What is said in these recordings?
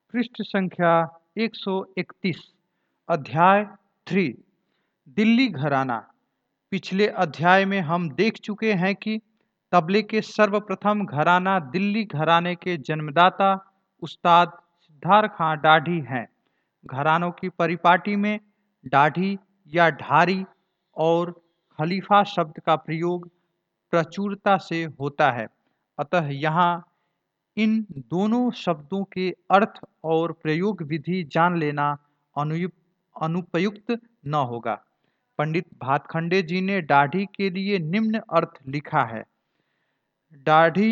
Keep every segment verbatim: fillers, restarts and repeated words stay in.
पृष्ठ संख्या एक सौ इकतीस। अध्याय थ्री। दिल्ली घराना। पिछले अध्याय में हम देख चुके हैं कि तबले के सर्वप्रथम घराना दिल्ली घराने के जन्मदाता उस्ताद सिद्धार खां डाढ़ी हैं। घरानों की परिपाटी में डाढ़ी या ढारी और खलीफा शब्द का प्रयोग प्रचुरता से होता है, अतः यहाँ इन दोनों शब्दों के अर्थ और प्रयोग विधि जान लेना अनुयुक्त अनुपयुक्त न होगा। पंडित भातखंडे जी ने दाढ़ी के लिए निम्न अर्थ लिखा है। दाढ़ी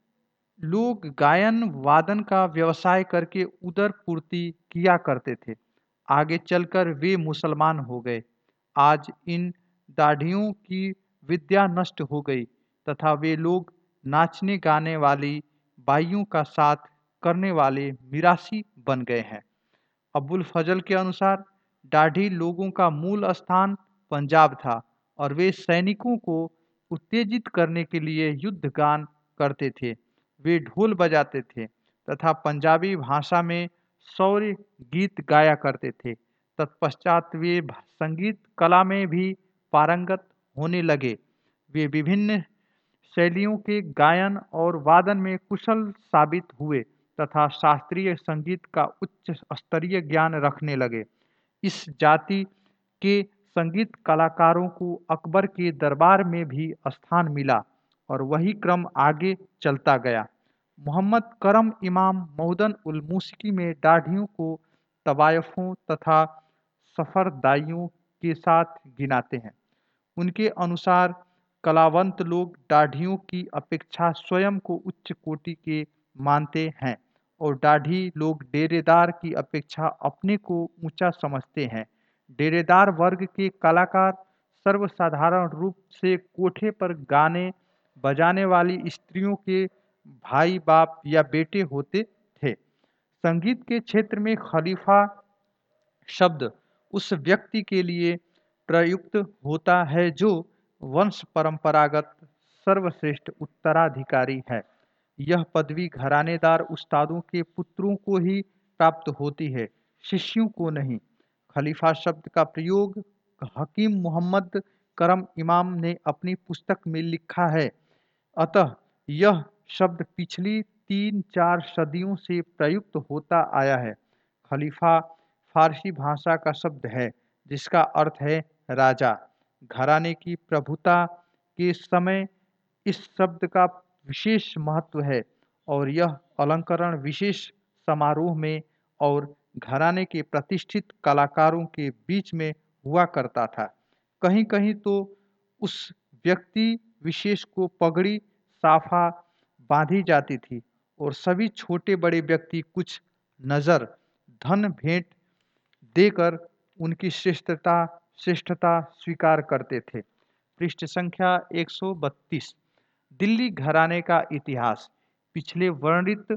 लोग गायन वादन का व्यवसाय करके उदर पूर्ति किया करते थे। आगे चलकर वे मुसलमान हो गए। आज इन दाढ़ियों की विद्या नष्ट हो गई तथा वे लोग नाचने गाने वाली बाइयों का साथ करने वाले मिरासी बन गए हैं। अबुल फजल के अनुसार दाढ़ी लोगों का मूल स्थान पंजाब था और वे सैनिकों को उत्तेजित करने के लिए युद्ध गान करते थे। वे ढोल बजाते थे तथा पंजाबी भाषा में शौर्य गीत गाया करते थे। तत्पश्चात वे संगीत कला में भी पारंगत होने लगे। वे विभिन्न शैलियों के गायन और वादन में कुशल साबित हुए तथा शास्त्रीय संगीत का उच्च स्तरीय ज्ञान रखने लगे। इस जाति के संगीत कलाकारों को अकबर के दरबार में भी स्थान मिला और वही क्रम आगे चलता गया। मोहम्मद करम इमाम मौदन उल मूसिकी में दाढ़ियों को तवायफों तथा सफरदाइयों के साथ गिनाते हैं। उनके अनुसार कलावंत लोग दाढ़ियों की अपेक्षा स्वयं को उच्च कोटि के मानते हैं और दाढ़ी लोग डेरेदार की अपेक्षा अपने को ऊंचा समझते हैं। डेरेदार वर्ग के कलाकार सर्वसाधारण रूप से कोठे पर गाने बजाने वाली स्त्रियों के भाई बाप या बेटे होते थे। संगीत के क्षेत्र में खलीफा शब्द उस व्यक्ति के लिए प्रयुक्त होता है जो वंश परंपरागत सर्वश्रेष्ठ उत्तराधिकारी है। यह पदवी घरानेदार उस्तादों के पुत्रों को ही प्राप्त होती है, शिष्यों को नहीं। खलीफा शब्द का प्रयोग हकीम मोहम्मद करम इमाम ने अपनी पुस्तक में लिखा है, अतः यह शब्द पिछली तीन चार सदियों से प्रयुक्त होता आया है। खलीफा फारसी भाषा का शब्द है जिसका अर्थ है राजा। घराने की प्रभुता के समय इस शब्द का विशेष महत्व है और यह अलंकरण विशेष समारोह में और घराने के प्रतिष्ठित कलाकारों के बीच में हुआ करता था। कहीं कहीं तो उस व्यक्ति विशेष को पगड़ी साफा बांधी जाती थी और सभी छोटे बड़े व्यक्ति कुछ नजर धन भेंट देकर उनकी श्रेष्ठता श्रेष्ठता स्वीकार करते थे। पृष्ठ संख्या एक सौ बत्तीस। दिल्ली घराने का इतिहास। पिछले वर्णित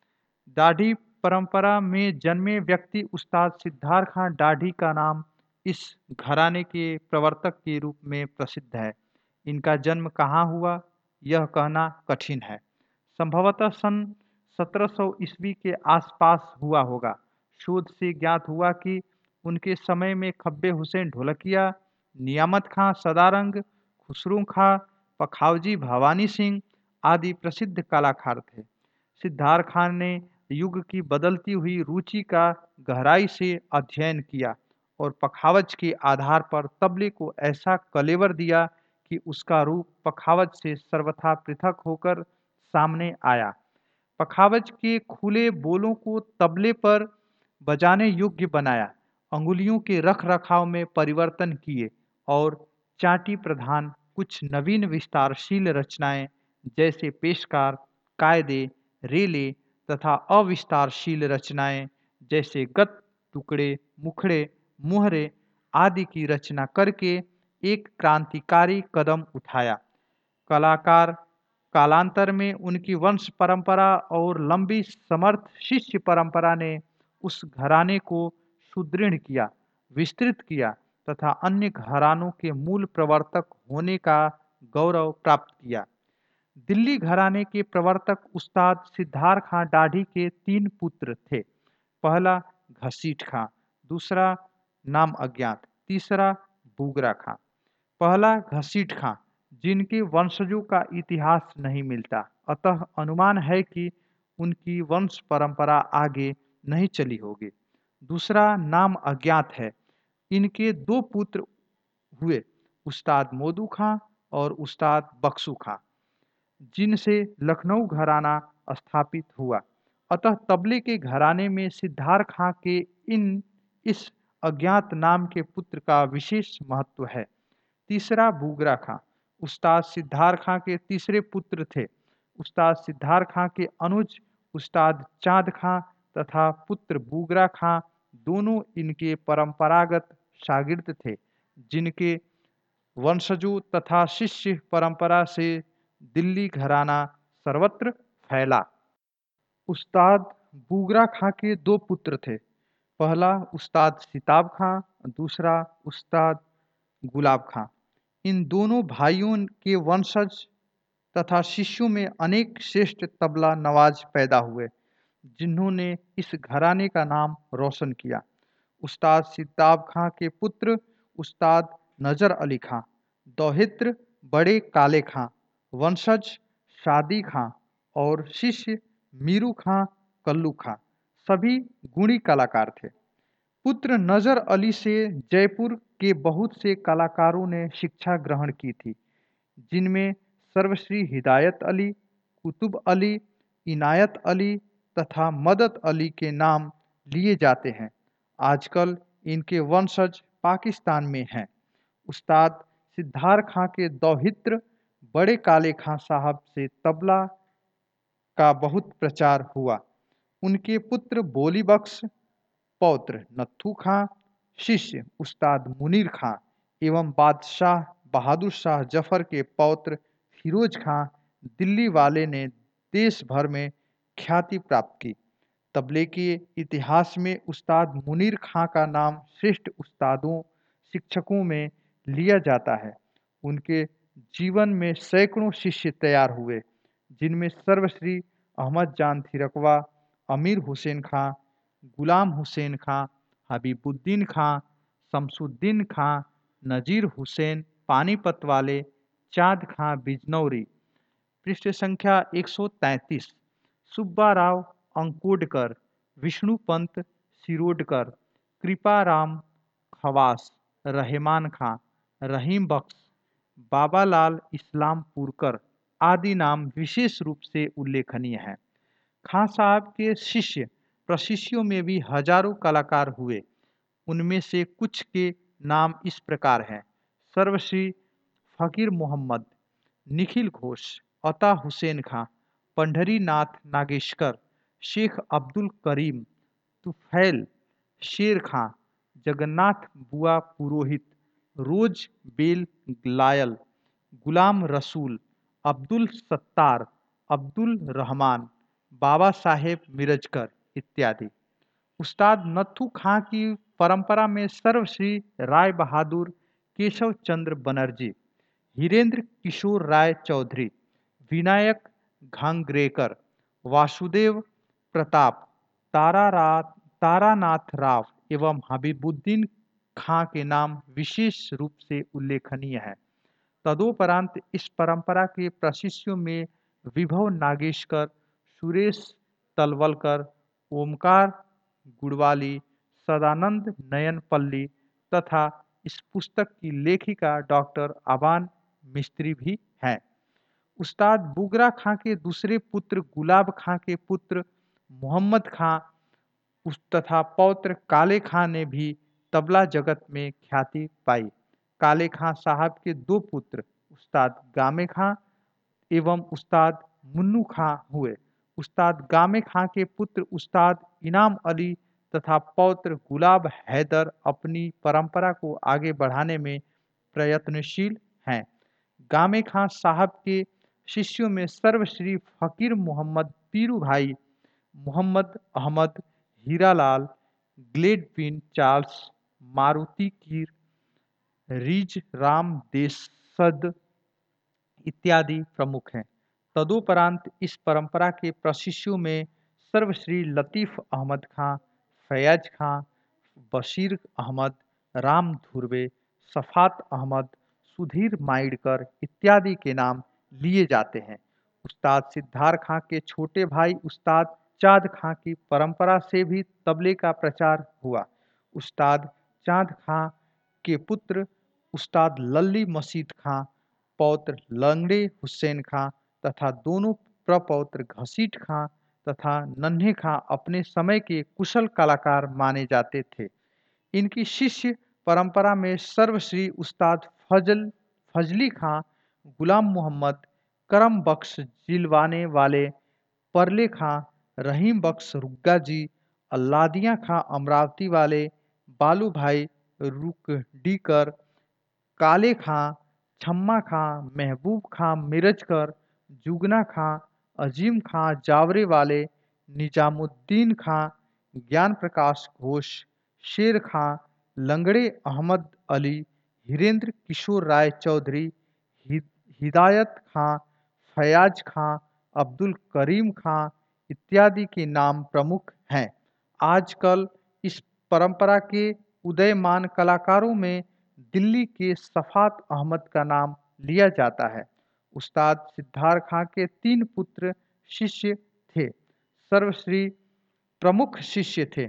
दाढ़ी परंपरा में जन्मे व्यक्ति उस्ताद सिद्धार खां डाढ़ी का नाम इस घराने के प्रवर्तक के रूप में प्रसिद्ध है। इनका जन्म कहाँ हुआ यह कहना कठिन है। संभवतः सन सत्रह सौ ईस्वी के आसपास हुआ होगा। शोध से ज्ञात हुआ कि उनके समय में खब्बे हुसैन ढोलकिया, नियामत खां सदारंग, खुसरू खां, पखावजी भवानी सिंह आदि प्रसिद्ध कलाकार थे। सिद्धार खान ने युग की बदलती हुई रुचि का गहराई से अध्ययन किया और पखावज के आधार पर तबले को ऐसा कलेवर दिया कि उसका रूप पखावज से सर्वथा पृथक होकर सामने आया। पखावज के खुले बोलों को तबले पर बजाने योग्य बनाया, अंगुलियों के रख रखाव में परिवर्तन किए और चाटी प्रधान कुछ नवीन विस्तारशील रचनाएं जैसे पेशकार, कायदे, रेले तथा अविस्तारशील रचनाएं जैसे गत, टुकड़े, मुखड़े, मुहरे आदि की रचना करके एक क्रांतिकारी कदम उठाया। कलाकार कालांतर में उनकी वंश परंपरा और लंबी समर्थ शिष्य परंपरा ने उस घराने को सुदृढ़ किया, विस्तृत किया तथा अन्य घरानों के मूल प्रवर्तक होने का गौरव प्राप्त किया। दिल्ली घराने के प्रवर्तक उस्ताद सिद्धार खां डाढ़ी के तीन पुत्र थे। पहला घसीट खां, दूसरा नाम अज्ञात, तीसरा बूगरा खां। पहला घसीट खां, जिनके वंशजों का इतिहास नहीं मिलता, अतः अनुमान है कि उनकी वंश परंपरा आगे नहीं चली होगी। दूसरा नाम अज्ञात है। इनके दो पुत्र हुए, उस्ताद मोदू खां और उस्ताद बख्शू खां, जिनसे लखनऊ घराना स्थापित हुआ। अतः तबले के घराने में सिद्धार्थ खां के इन इस अज्ञात नाम के पुत्र का विशेष महत्व है। तीसरा बूगरा खां, उस्ताद सिद्धार्थ खां के तीसरे पुत्र थे। उस्ताद सिद्धार्थ खां के अनुज उस्ताद चांद खां तथा पुत्र बूगरा खां दोनों इनके परंपरागत शागिर्द थे, जिनके वंशजों तथा शिष्य परंपरा से दिल्ली घराना सर्वत्र फैला। उस्ताद बूगरा खां के दो पुत्र थे। पहला उस्ताद सिताब खां, दूसरा उस्ताद गुलाब खां। इन दोनों भाइयों के वंशज तथा शिष्यों में अनेक श्रेष्ठ तबला नवाज पैदा हुए, जिन्होंने इस घराने का नाम रोशन किया। उस्ताद सिताब खां के पुत्र उस्ताद नजर अली खां, दौहित्र बड़े काले खां, वंशज शादी खां और शिष्य मीरू खां कल्लू खां सभी गुणी कलाकार थे। पुत्र नजर अली से जयपुर के बहुत से कलाकारों ने शिक्षा ग्रहण की थी, जिनमें सर्वश्री हिदायत अली, कुतुब अली, इनायत अली तथा मदद अली के नाम लिए जाते हैं। आजकल इनके वंशज पाकिस्तान में हैं। उस्ताद सिद्धार्थ खां के दौहित्र बड़े काले खां साहब से तबला का बहुत प्रचार हुआ। उनके पुत्र बोली बख्श, पौत्र नत्थू खां, शिष्य उस्ताद मुनीर खां एवं बादशाह बहादुर शाह जफर के पौत्र फिरोज खां दिल्ली वाले ने देश भर में ख्याति प्राप्त की। तबले के इतिहास में उस्ताद मुनीर खां का नाम श्रेष्ठ उस्तादों शिक्षकों में लिया जाता है। उनके जीवन में सैकड़ों शिष्य तैयार हुए, जिनमें सर्वश्री अहमद जान थिरकवा, अमीर हुसैन खां, गुलाम हुसैन खां, हबीबुद्दीन खां, शमसुद्दीन खां, नजीर हुसैन पानीपत वाले, चाँद खां बिजनौरी। पृष्ठ संख्या एक सौ तैंतीस। सुब्बाराव अंकोडकर, विष्णुपंत सिरोडकर, कृपाराम खवास, रहमान खां, रहीम बख्श, बाबालाल इस्लामपुरकर आदि नाम विशेष रूप से उल्लेखनीय हैं। खां साहब के शिष्य प्रशिष्यों में भी हजारों कलाकार हुए। उनमें से कुछ के नाम इस प्रकार हैं: सर्वश्री फकीर मोहम्मद, निखिल घोष, अता हुसैन खां, पंढरी नाथ नागेशकर, शेख अब्दुल करीम, तुफैल शेर खां, जगन्नाथ बुआ पुरोहित, रोज बेल लायल, गुलाम रसूल, अब्दुल सत्तार, अब्दुल रहमान, बाबा साहेब मिरजकर इत्यादि। उस्ताद नत्थू खां की परंपरा में सर्वश्री राय बहादुर, केशव चंद्र बनर्जी, हीरेंद्र किशोर राय चौधरी, विनायक घांग्रेकर, वासुदेव प्रताप, तारा तारानाथ राव एवं हबीबुद्दीन खां के नाम विशेष रूप से उल्लेखनीय है। तदोपरांत इस परंपरा के प्रशिष्यों में विभव नागेशकर, सुरेश तलवलकर, ओमकार गुड़वाली, सदानंद नयनपल्ली तथा इस पुस्तक की लेखिका डॉक्टर अबान मिस्त्री भी हैं। उस्ताद बुगरा खां के दूसरे पुत्र गुलाब खां के पुत्र मोहम्मद खां उस तथा पौत्र काले खां ने भी तबला जगत में ख्याति पाई। काले खां साहब के दो पुत्र उस्ताद गामे खां एवं उस्ताद मुन्नू खां हुए। उस्ताद गामे खां के पुत्र उस्ताद इनाम अली तथा पौत्र गुलाब हैदर अपनी परंपरा को आगे बढ़ाने में प्रयत्नशील हैं। गामे खां साहब के शिष्यों में सर्वश्री फकीर मोहम्मद पीरू भाई, मोहम्मद अहमद, हीरालाल, ग्लेडविन चार्ल्स, मारुति कीर, रिज राम देसद इत्यादि प्रमुख हैं। तदोपरांत इस परंपरा के प्रशिष्यों में सर्वश्री लतीफ़ अहमद खां, फैयाज खां, बशीर अहमद, राम धुर्वे, सफात अहमद, सुधीर माइडकर इत्यादि के नाम लिए जाते हैं। उस्ताद सिद्धार खां के छोटे भाई उस्ताद चाँद खां की परंपरा से भी तबले का प्रचार हुआ। उस्ताद चाँद खां के पुत्र उस्ताद लल्ली मसीद खां, पौत्र लंगड़े हुसैन खां तथा दोनों प्रपौत्र घसीट खां तथा नन्हे खां अपने समय के कुशल कलाकार माने जाते थे। इनकी शिष्य परंपरा में सर्वश्री उस्ताद फजल फजली खां, गुलाम मोहम्मद, करम बख्श जिलवाने वाले, परले खां, रहीम बख्श रुग्गा जी, अल्लादिया खां अमरावती वाले, बालू भाई रुकडीकर, काले खां, छम्मा खां, महबूब खां मिरजकर, जुगना खां, अजीम खां जावरे वाले, निजामुद्दीन खां, ज्ञान प्रकाश घोष, शेर खां, लंगड़े अहमद अली, हिरेंद्र किशोर राय चौधरी, हिदायत खां, फयाज खां, अब्दुल करीम खां इत्यादि के नाम प्रमुख हैं। आजकल इस परंपरा के उदयमान कलाकारों में दिल्ली के सफात अहमद का नाम लिया जाता है। उस्ताद सिद्धार खां के तीन पुत्र शिष्य थे, सर्वश्री प्रमुख शिष्य थे।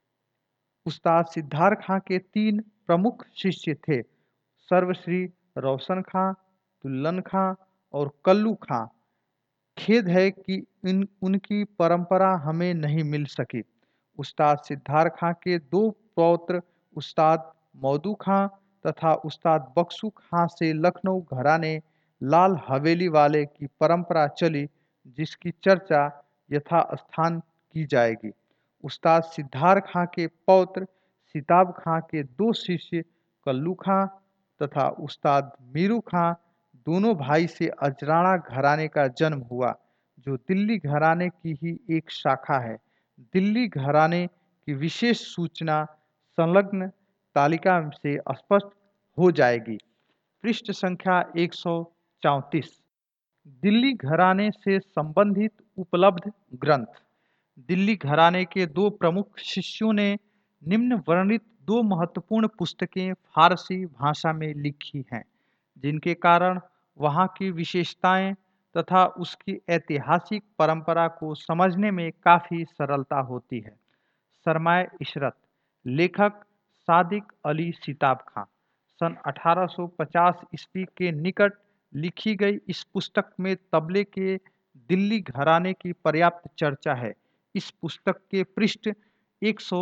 उस्ताद सिद्धार खां के तीन प्रमुख शिष्य थे, सर्वश्री रोशन खां, दुल्लन खां और कल्लू खां। खेद है कि इन उनकी परंपरा हमें नहीं मिल सकी। उस्ताद सिद्धार खां के दो पौत्र उस्ताद मौदू खां तथा उस्ताद बख्शू खां से लखनऊ घराने लाल हवेली वाले की परंपरा चली, जिसकी चर्चा यथास्थान की जाएगी। उस्ताद सिद्धार खां के पौत्र सिताब खां के दो शिष्य कल्लू खां तथा उस्ताद मीरू खां, दोनों भाई से अजराना घराने का जन्म हुआ, जो दिल्ली घराने की ही एक शाखा है। दिल्ली घराने की विशेष सूचना संलग्न तालिका से स्पष्ट हो जाएगी। पृष्ठ संख्या एक सौ चौंतीस। दिल्ली घराने से संबंधित उपलब्ध ग्रंथ। दिल्ली घराने के दो प्रमुख शिष्यों ने निम्न वर्णित दो महत्वपूर्ण पुस्तकें फारसी भाषा में लिखी हैं, जिनके कारण वहाँ की विशेषताएं तथा उसकी ऐतिहासिक परंपरा को समझने में काफ़ी सरलता होती है। सरमाए इशरत। लेखक सादिक अली सिताब खां। सन अठारह सौ पचास ईस्वी के निकट लिखी गई इस पुस्तक में तबले के दिल्ली घराने की पर्याप्त चर्चा है। इस पुस्तक के पृष्ठ एक सौ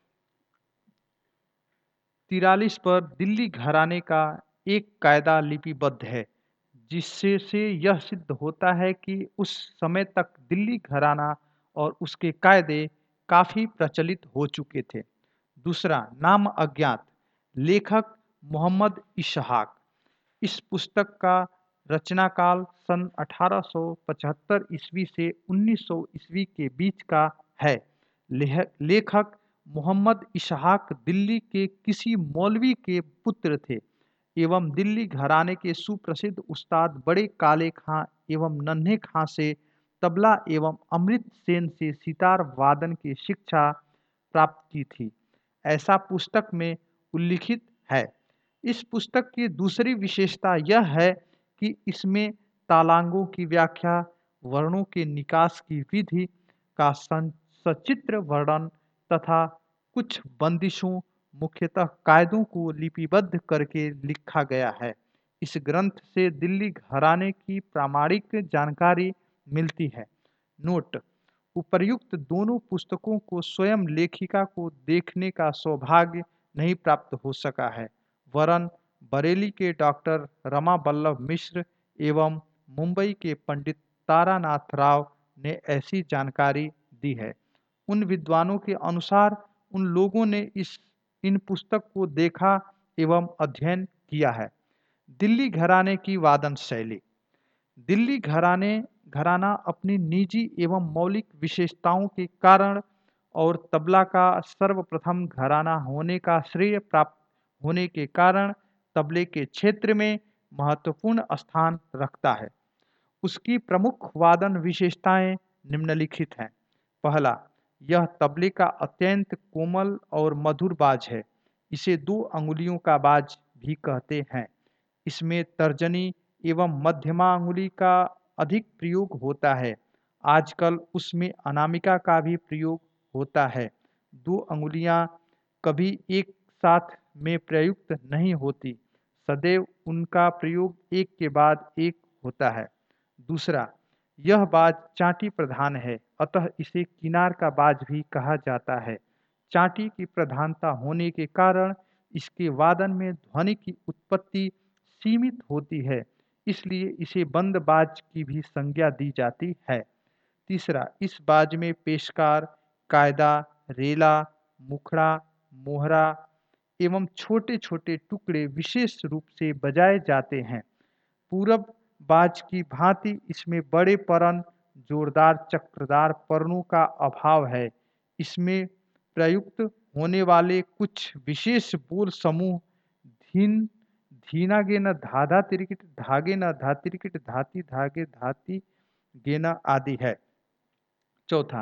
तिरालीस पर दिल्ली घराने का एक कायदा लिपिबद्ध है, जिससे से यह सिद्ध होता है कि उस समय तक दिल्ली घराना और उसके कायदे काफ़ी प्रचलित हो चुके थे। दूसरा, नाम अज्ञात। लेखक मोहम्मद इशहाक। इस पुस्तक का रचनाकाल सन अठारह सौ पचहत्तर ईस्वी से उन्नीस सौ ईस्वी के बीच का है। लेखक मोहम्मद इशहाक दिल्ली के किसी मौलवी के पुत्र थे एवं दिल्ली घराने के सुप्रसिद्ध उस्ताद बड़े काले खां एवं नन्हे खां से तबला एवं अमृत सेन से सितार वादन की शिक्षा प्राप्त की थी, ऐसा पुस्तक में उल्लिखित है। इस पुस्तक की दूसरी विशेषता यह है कि इसमें तालांगों की व्याख्या, वर्णों के निकास की विधि का सचित्र वर्णन तथा कुछ बंदिशों, मुख्यतः कायदों को लिपिबद्ध करके लिखा गया है। इस ग्रंथ से दिल्ली घराने की प्रामाणिक जानकारी मिलती है। नोट: उपर्युक्त दोनों पुस्तकों को स्वयं लेखिका को देखने का सौभाग्य नहीं प्राप्त हो सका है, वरन बरेली के डॉक्टर रमा बल्लभ मिश्र एवं मुंबई के पंडित तारानाथ राव ने ऐसी जानकारी दी है। उन विद्वानों के अनुसार उन लोगों ने इस इन पुस्तक को देखा एवं अध्ययन किया है। दिल्ली घराने की वादन शैली। दिल्ली घराने घराना अपनी निजी एवं मौलिक विशेषताओं के कारण और तबला का सर्वप्रथम घराना होने का श्रेय प्राप्त होने के कारण तबले के क्षेत्र में महत्वपूर्ण स्थान रखता है। उसकी प्रमुख वादन विशेषताएं निम्नलिखित हैं। पहला, यह तबले का अत्यंत कोमल और मधुर बाज है। इसे दो अंगुलियों का बाज भी कहते हैं। इसमें तर्जनी एवं मध्यमा अंगुली का अधिक प्रयोग होता है। आजकल उसमें अनामिका का भी प्रयोग होता है। दो अंगुलियां कभी एक साथ में प्रयुक्त नहीं होती, सदैव उनका प्रयोग एक के बाद एक होता है। दूसरा, यह बाज चाटी प्रधान है, अतः इसे किनार का बाज भी कहा जाता है। चाटी की प्रधानता होने के कारण इसके वादन में ध्वनि की उत्पत्ति सीमित होती है, इसलिए इसे बंद बाज की भी संज्ञा दी जाती है। तीसरा, इस बाज में पेशकार, कायदा, रेला, मुखड़ा, मोहरा एवं छोटे-छोटे टुकड़े विशेष रूप से बजाए जाते हैं। पूरब बाज की भांति इसमें बड़े परन, जोरदार चक्रदार पर्णों का अभाव है। इसमें प्रयुक्त होने वाले कुछ विशेष बोल समूह धीन, धीना गेना, धाधा तिरिकिट, धागे न धा तिरिकिट, धाती धागे धाती गेना आदि है। चौथा,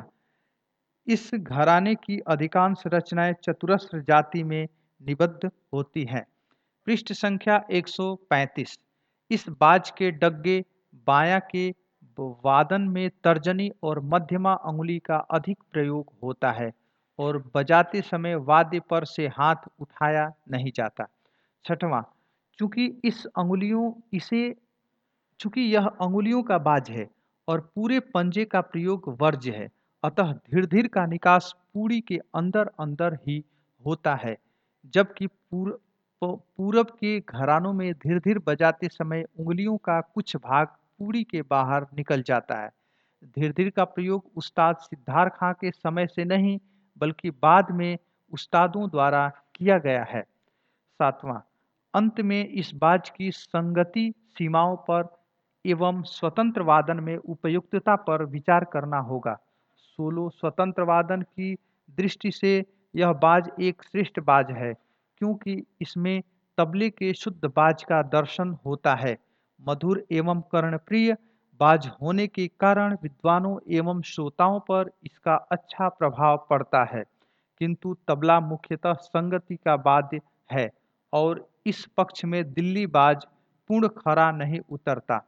इस घराने की अधिकांश रचनाएं चतुरस्र जाति में निबद्ध होती हैं। पृष्ठ संख्या एक सौ पैंतीस। इस बाज के डग्गे बायां के वादन में तर्जनी और मध्यमा अंगुली का अधिक प्रयोग होता है और बजाते समय वाद्य पर से हाथ उठाया नहीं जाता। छठवां, चूंकि इस अंगुलियों इसे चूंकि यह अंगुलियों का बाज है और पूरे पंजे का प्रयोग वर्ज्य है, अतः धीर धीर का निकास पूरी के अंदर अंदर ही होता है, जबकि पूर, पूरब के घरानों में धीर धीर बजाते समय उंगलियों का कुछ भाग पूरी के बाहर निकल जाता है। धीर धीर का प्रयोग उस्ताद सिद्धार्थ खां के समय से नहीं बल्कि बाद में उस्तादों द्वारा किया गया है। सातवां, अंत में इस बाज की संगति सीमाओं पर एवं स्वतंत्र वादन में उपयुक्तता पर विचार करना होगा। सोलो स्वतंत्र वादन की दृष्टि से यह बाज एक श्रेष्ठ बाज है, क्योंकि इसमें तबले के शुद्ध बाज का दर्शन होता है। मधुर एवं कर्णप्रिय बाज होने के कारण विद्वानों एवं श्रोताओं पर इसका अच्छा प्रभाव पड़ता है, किंतु तबला मुख्यतः संगति का वाद्य है और इस पक्ष में दिल्ली बाज पूर्ण खरा नहीं उतरता।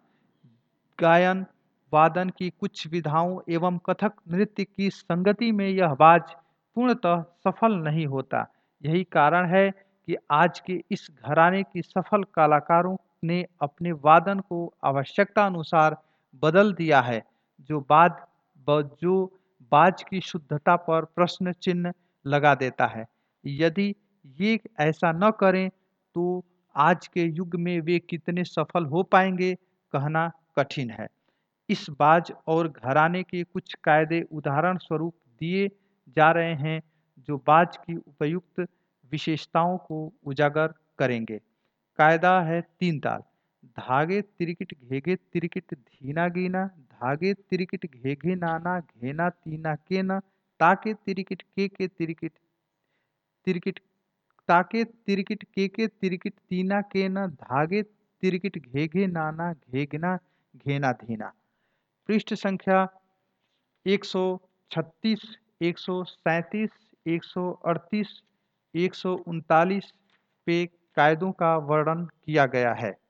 गायन वादन की कुछ विधाओं एवं कथक नृत्य की संगति में यह बाज पूर्णतः सफल नहीं होता। यही कारण है कि आज के इस घराने की सफल कलाकारों ने अपने वादन को आवश्यकता अनुसार बदल दिया है, जो बाद जो बाज की शुद्धता पर प्रश्न चिन्ह लगा देता है। यदि ये ऐसा न करें तो आज के युग में वे कितने सफल हो पाएंगे, कहना कठिन है। इस बाज और घराने के कुछ कायदे उदाहरण स्वरूप दिए जा रहे हैं, जो बाज की उपयुक्त विशेषताओं को उजागर करेंगे। कायदा है तीन ताल। धागे तिरिकिट घेगे तिरिकिट धीना गीना, धागे तिरिकिट घेघे नाना घेना तीना केना, ताके तिरिकिट के के तिरिकिट तिरिकिट ताके तिरिकिट के के तिरिकिट तीना केना, धागे तिरिकिट घेघे नाना घेगना घेना धीना। पृष्ठ संख्या एक सौ छत्तीस, एक सौ सैंतीस, एक सौ अड़तीस, एक सौ उनतालीस पे कायदों का वर्णन किया गया है।